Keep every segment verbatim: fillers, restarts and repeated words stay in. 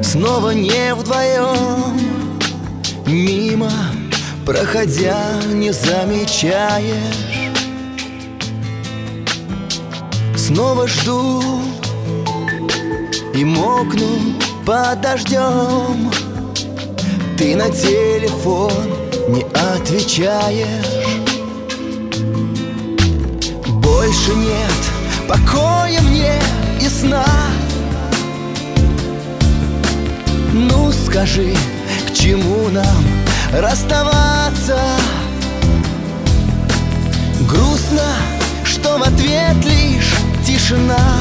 снова не вдвоем, мимо проходя не замечаешь. Снова жду и мокну под дождем, ты на телефон не отвечаешь. Больше нет покоя мне и сна. Ну скажи, к чему нам расставаться? Грустно, что в ответ лишь тишина.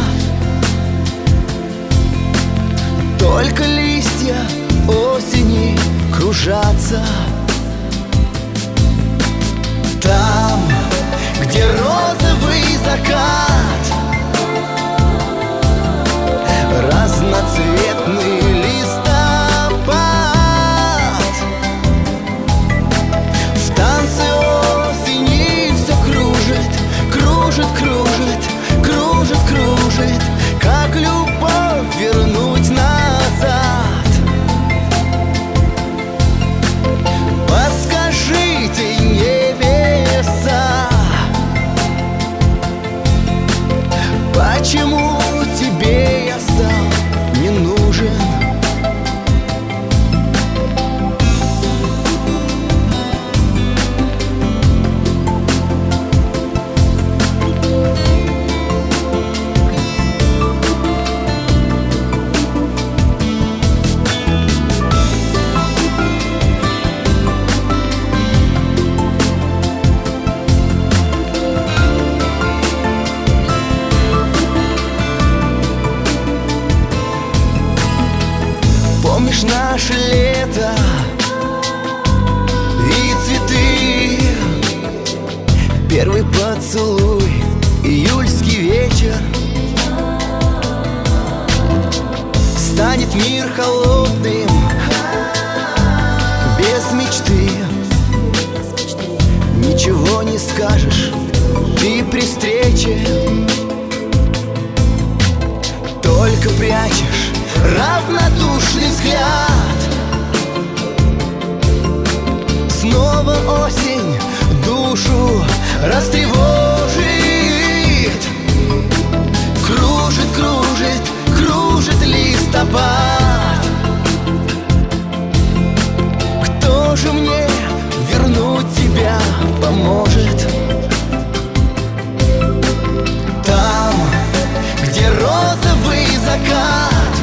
Только листья осени кружатся. Там, где розовый закат, разноцветный листопад, в танце осени все кружит, кружит, кружит, кружит, кружит. Как любовь вернуть назад? Подскажите, небеса, почему тебе я стал не нужен? Помнишь наше лето и цветы, первый поцелуй, июльский вечер? Станет мир холодным, без мечты. Ничего не скажешь ты при встрече, только прячешь равнодушный взгляд. Снова осень душу растревожит. Кружит, кружит, кружит листопад. Кто же мне вернуть тебя поможет? Там, где розовый закат,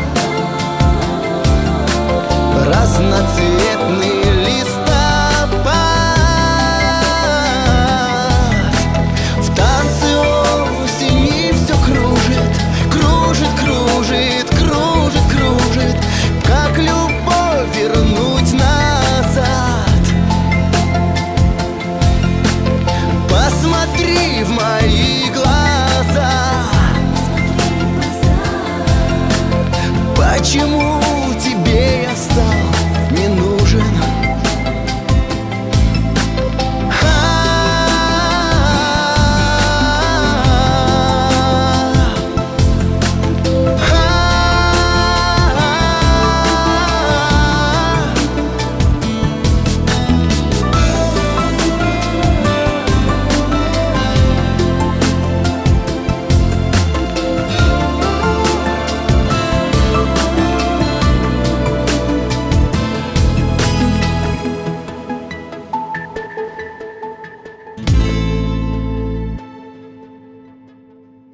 разноцветный листопад, в танце осени все кружит, кружит, кружит, кружит, кружит. Как любовь вернуть назад? Посмотри в мои глаза, почему